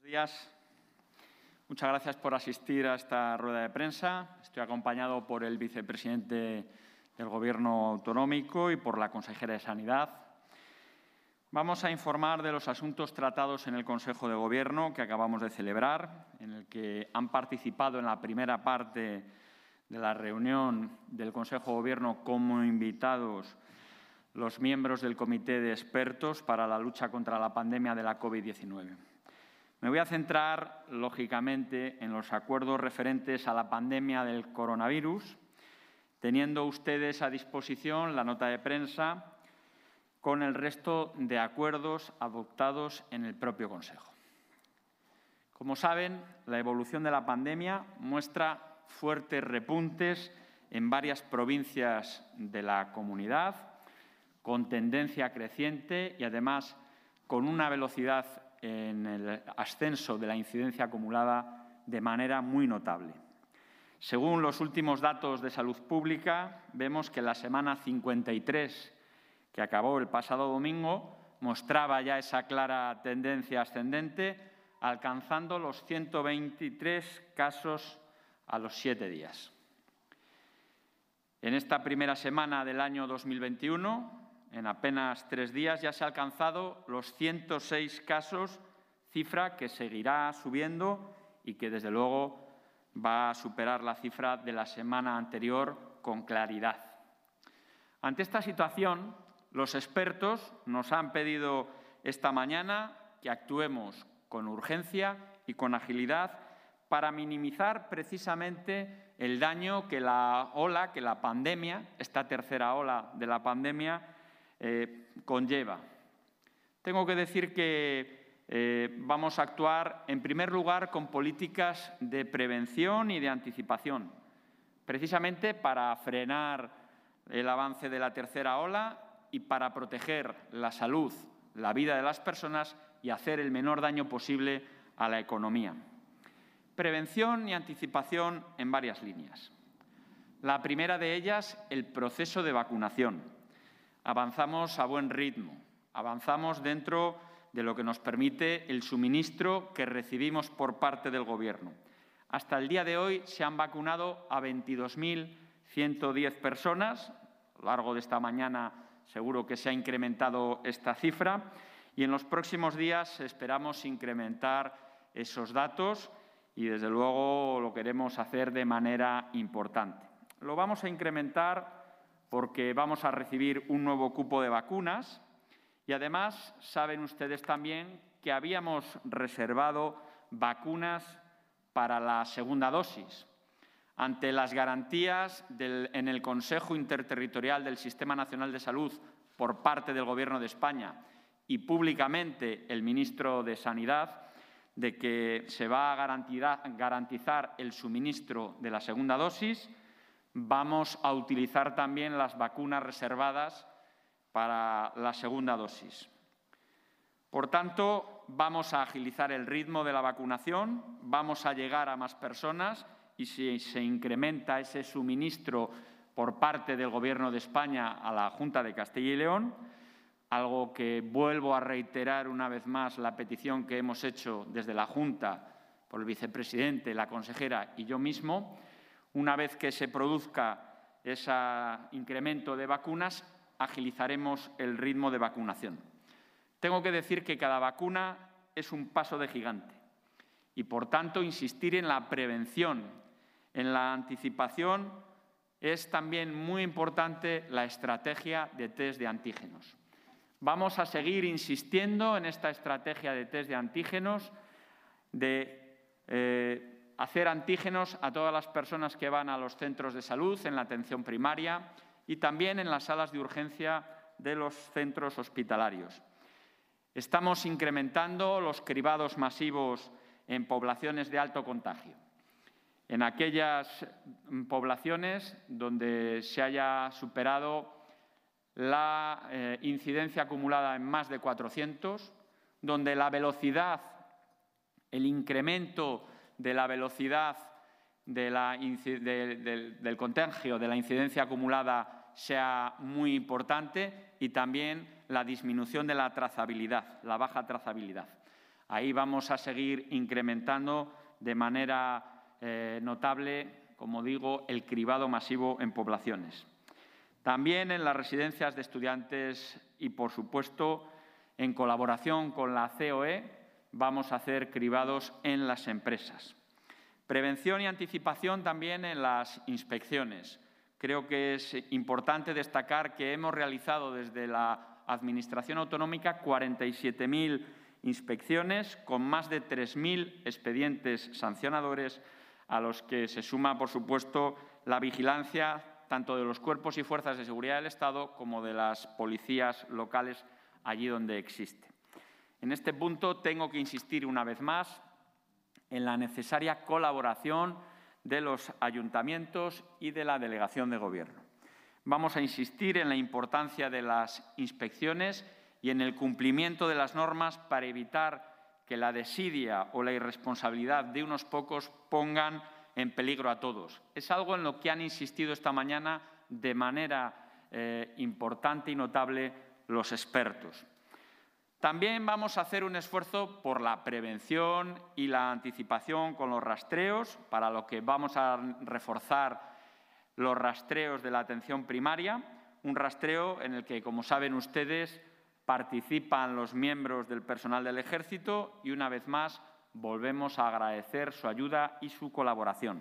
días. Muchas gracias por asistir a esta rueda de prensa. Estoy acompañado por el vicepresidente del Gobierno autonómico y por la consejera de Sanidad. Vamos a informar de los asuntos tratados en el Consejo de Gobierno que acabamos de celebrar, en el que han participado en la primera parte de la reunión del Consejo de Gobierno como invitados los miembros del Comité de Expertos para la lucha contra la pandemia de la COVID-19. Me voy a centrar, lógicamente, en los acuerdos referentes a la pandemia del coronavirus, teniendo ustedes a disposición la nota de prensa con el resto de acuerdos adoptados en el propio Consejo. Como saben, la evolución de la pandemia muestra fuertes repuntes en varias provincias de la comunidad, con tendencia creciente y, además, con una velocidad en el ascenso de la incidencia acumulada de manera muy notable. Según los últimos datos de Salud Pública, vemos que la semana 53, que acabó el pasado domingo, mostraba ya esa clara tendencia ascendente, alcanzando los 123 casos a los 7 días. En esta primera semana del año 2021, en apenas 3 días, ya se ha alcanzado los 106 casos, cifra que seguirá subiendo y que, desde luego, va a superar la cifra de la semana anterior con claridad. Ante esta situación, los expertos nos han pedido esta mañana que actuemos con urgencia y con agilidad para minimizar precisamente el daño que la pandemia, esta tercera ola de la pandemia, conlleva. Tengo que decir que vamos a actuar, en primer lugar, con políticas de prevención y de anticipación, precisamente para frenar el avance de la tercera ola y para proteger la salud, la vida de las personas y hacer el menor daño posible a la economía. Prevención y anticipación en varias líneas. La primera de ellas, el proceso de vacunación. Avanzamos a buen ritmo, avanzamos dentro de lo que nos permite el suministro que recibimos por parte del Gobierno. Hasta el día de hoy se han vacunado a 22.110 personas. A lo largo de esta mañana seguro que se ha incrementado esta cifra y en los próximos días esperamos incrementar esos datos y, desde luego, lo queremos hacer de manera importante. Lo vamos a incrementar porque vamos a recibir un nuevo cupo de vacunas y, además, saben ustedes también que habíamos reservado vacunas para la segunda dosis. Ante las garantías en el Consejo Interterritorial del Sistema Nacional de Salud por parte del Gobierno de España y públicamente el ministro de Sanidad de que se va a garantizar el suministro de la segunda dosis, vamos a utilizar también las vacunas reservadas para la segunda dosis. Por tanto, vamos a agilizar el ritmo de la vacunación, vamos a llegar a más personas y si se incrementa ese suministro por parte del Gobierno de España a la Junta de Castilla y León, algo que vuelvo a reiterar una vez más la petición que hemos hecho desde la Junta por el vicepresidente, la consejera y yo mismo. Una vez que se produzca ese incremento de vacunas, agilizaremos el ritmo de vacunación. Tengo que decir que cada vacuna es un paso de gigante y, por tanto, insistir en la prevención, en la anticipación, es también muy importante la estrategia de test de antígenos. Vamos a seguir insistiendo en esta estrategia de test de antígenos, de hacer antígenos a todas las personas que van a los centros de salud, en la atención primaria y también en las salas de urgencia de los centros hospitalarios. Estamos incrementando los cribados masivos en poblaciones de alto contagio. En aquellas poblaciones donde se haya superado la incidencia acumulada en más de 400, donde la velocidad, el incremento de la velocidad del contagio, de la incidencia acumulada, sea muy importante y también la disminución de la trazabilidad, la baja trazabilidad. Ahí vamos a seguir incrementando de manera notable, como digo, el cribado masivo en poblaciones. También en las residencias de estudiantes y, por supuesto, en colaboración con la COE, vamos a hacer cribados en las empresas. Prevención y anticipación también en las inspecciones. Creo que es importante destacar que hemos realizado desde la Administración autonómica 47.000 inspecciones con más de 3.000 expedientes sancionadores, a los que se suma, por supuesto, la vigilancia tanto de los cuerpos y fuerzas de seguridad del Estado como de las policías locales allí donde existe. En este punto tengo que insistir una vez más en la necesaria colaboración de los ayuntamientos y de la delegación de Gobierno. Vamos a insistir en la importancia de las inspecciones y en el cumplimiento de las normas para evitar que la desidia o la irresponsabilidad de unos pocos pongan en peligro a todos. Es algo en lo que han insistido esta mañana de manera importante y notable los expertos. También vamos a hacer un esfuerzo por la prevención y la anticipación con los rastreos, para lo que vamos a reforzar los rastreos de la atención primaria, un rastreo en el que, como saben ustedes, participan los miembros del personal del Ejército y, una vez más, volvemos a agradecer su ayuda y su colaboración.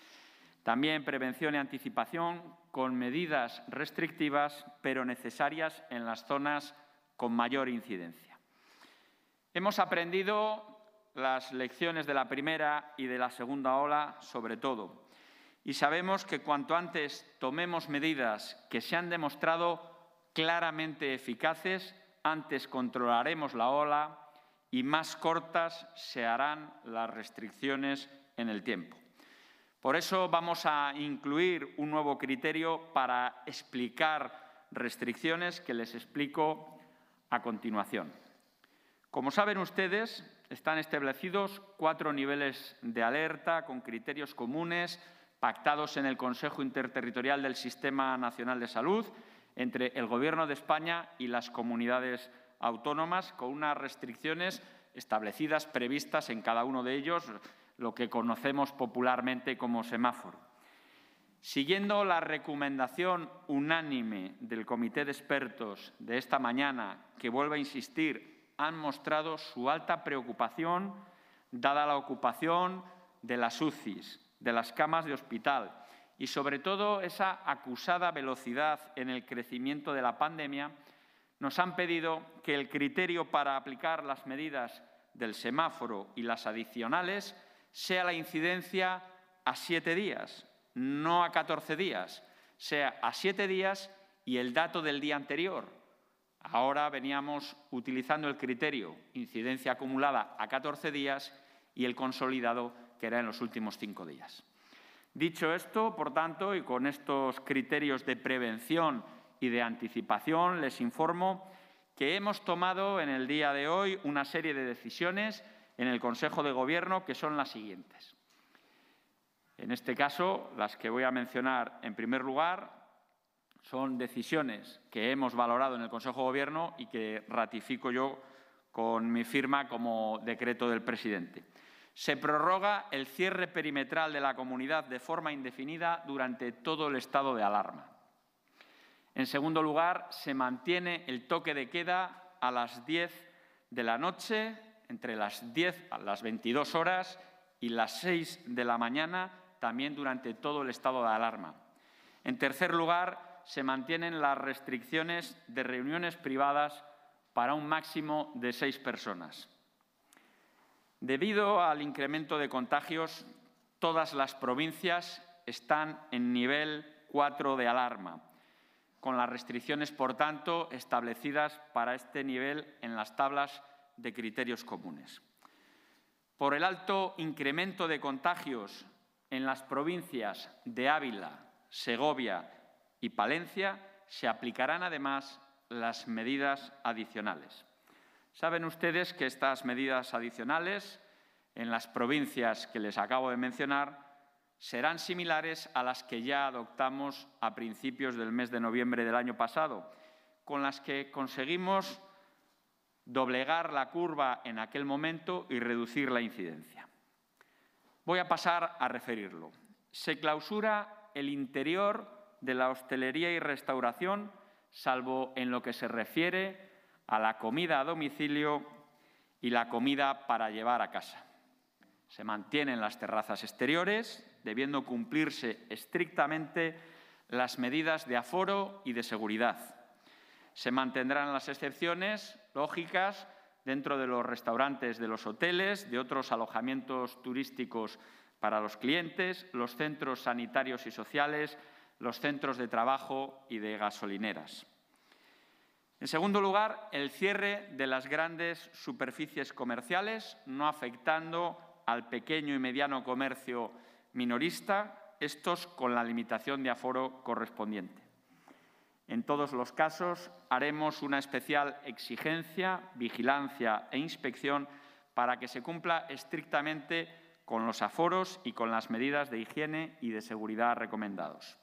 También prevención y anticipación con medidas restrictivas, pero necesarias en las zonas con mayor incidencia. Hemos aprendido las lecciones de la primera y de la segunda ola, sobre todo, y sabemos que cuanto antes tomemos medidas que se han demostrado claramente eficaces, antes controlaremos la ola y más cortas se harán las restricciones en el tiempo. Por eso vamos a incluir un nuevo criterio para explicar restricciones que les explico a continuación. Como saben ustedes, están establecidos 4 niveles de alerta con criterios comunes pactados en el Consejo Interterritorial del Sistema Nacional de Salud entre el Gobierno de España y las comunidades autónomas, con unas restricciones establecidas, previstas en cada uno de ellos, lo que conocemos popularmente como semáforo. Siguiendo la recomendación unánime del Comité de Expertos de esta mañana, que, vuelvo a insistir, han mostrado su alta preocupación, dada la ocupación de las UCIs, de las camas de hospital y, sobre todo, esa acusada velocidad en el crecimiento de la pandemia, nos han pedido que el criterio para aplicar las medidas del semáforo y las adicionales sea la incidencia a 7 días, no a 14 días, sea a 7 días y el dato del día anterior. Ahora veníamos utilizando el criterio incidencia acumulada a 14 días y el consolidado, que era en los últimos 5 días. Dicho esto, por tanto, y con estos criterios de prevención y de anticipación, les informo que hemos tomado en el día de hoy una serie de decisiones en el Consejo de Gobierno que son las siguientes. En este caso, las que voy a mencionar en primer lugar son decisiones que hemos valorado en el Consejo de Gobierno y que ratifico yo con mi firma como decreto del presidente. Se prorroga el cierre perimetral de la comunidad de forma indefinida durante todo el estado de alarma. En segundo lugar, se mantiene el toque de queda a las 10 de la noche, entre las 10 a las 22 horas y las 6 de la mañana, también durante todo el estado de alarma. En tercer lugar, se mantienen las restricciones de reuniones privadas para un máximo de 6 personas. Debido al incremento de contagios, todas las provincias están en nivel 4 de alarma, con las restricciones, por tanto, establecidas para este nivel en las tablas de criterios comunes. Por el alto incremento de contagios en las provincias de Ávila, Segovia y Palencia, se aplicarán además las medidas adicionales. Saben ustedes que estas medidas adicionales en las provincias que les acabo de mencionar serán similares a las que ya adoptamos a principios del mes de noviembre del año pasado, con las que conseguimos doblegar la curva en aquel momento y reducir la incidencia. Voy a pasar a referirlo. Se clausura el interior de la hostelería y restauración, salvo en lo que se refiere a la comida a domicilio y la comida para llevar a casa. Se mantienen las terrazas exteriores, debiendo cumplirse estrictamente las medidas de aforo y de seguridad. Se mantendrán las excepciones lógicas dentro de los restaurantes de los hoteles, de otros alojamientos turísticos para los clientes, los centros sanitarios y sociales, los centros de trabajo y de gasolineras. En segundo lugar, el cierre de las grandes superficies comerciales, no afectando al pequeño y mediano comercio minorista, estos con la limitación de aforo correspondiente. En todos los casos, haremos una especial exigencia, vigilancia e inspección para que se cumpla estrictamente con los aforos y con las medidas de higiene y de seguridad recomendados.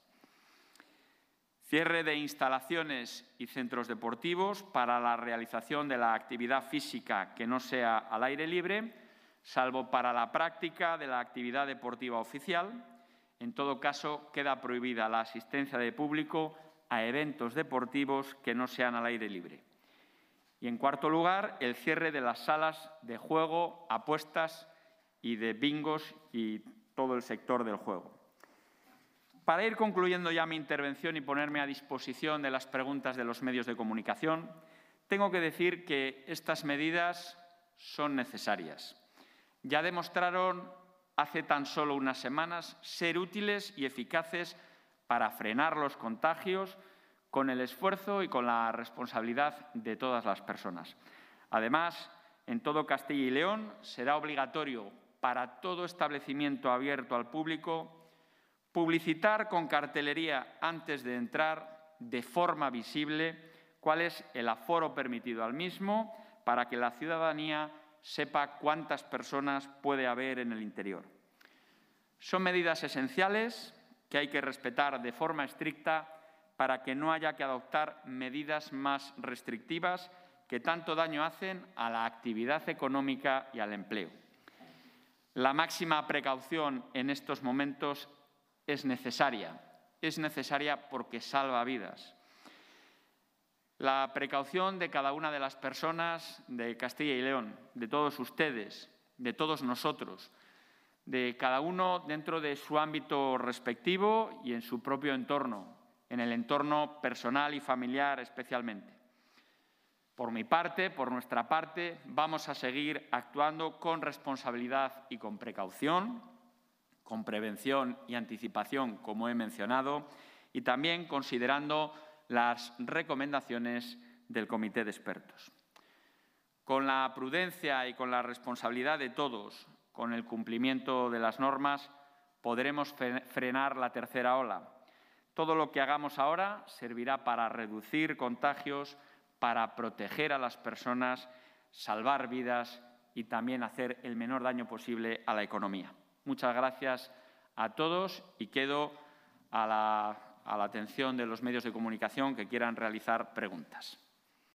Cierre de instalaciones y centros deportivos para la realización de la actividad física que no sea al aire libre, salvo para la práctica de la actividad deportiva oficial. En todo caso, queda prohibida la asistencia de público a eventos deportivos que no sean al aire libre. Y, en cuarto lugar, el cierre de las salas de juego, apuestas y de bingos y todo el sector del juego. Para ir concluyendo ya mi intervención y ponerme a disposición de las preguntas de los medios de comunicación, tengo que decir que estas medidas son necesarias. Ya demostraron hace tan solo unas semanas ser útiles y eficaces para frenar los contagios con el esfuerzo y con la responsabilidad de todas las personas. Además, en todo Castilla y León será obligatorio para todo establecimiento abierto al público publicitar con cartelería antes de entrar de forma visible cuál es el aforo permitido al mismo para que la ciudadanía sepa cuántas personas puede haber en el interior. Son medidas esenciales que hay que respetar de forma estricta para que no haya que adoptar medidas más restrictivas que tanto daño hacen a la actividad económica y al empleo. La máxima precaución en estos momentos es necesaria porque salva vidas. La precaución de cada una de las personas de Castilla y León, de todos ustedes, de todos nosotros, de cada uno dentro de su ámbito respectivo y en su propio entorno, en el entorno personal y familiar especialmente. Por mi parte, por nuestra parte, vamos a seguir actuando con responsabilidad y con precaución, con prevención y anticipación, como he mencionado, y también considerando las recomendaciones del Comité de Expertos. Con la prudencia y con la responsabilidad de todos, con el cumplimiento de las normas, podremos frenar la tercera ola. Todo lo que hagamos ahora servirá para reducir contagios, para proteger a las personas, salvar vidas y también hacer el menor daño posible a la economía. Muchas gracias a todos y quedo a la atención de los medios de comunicación que quieran realizar preguntas.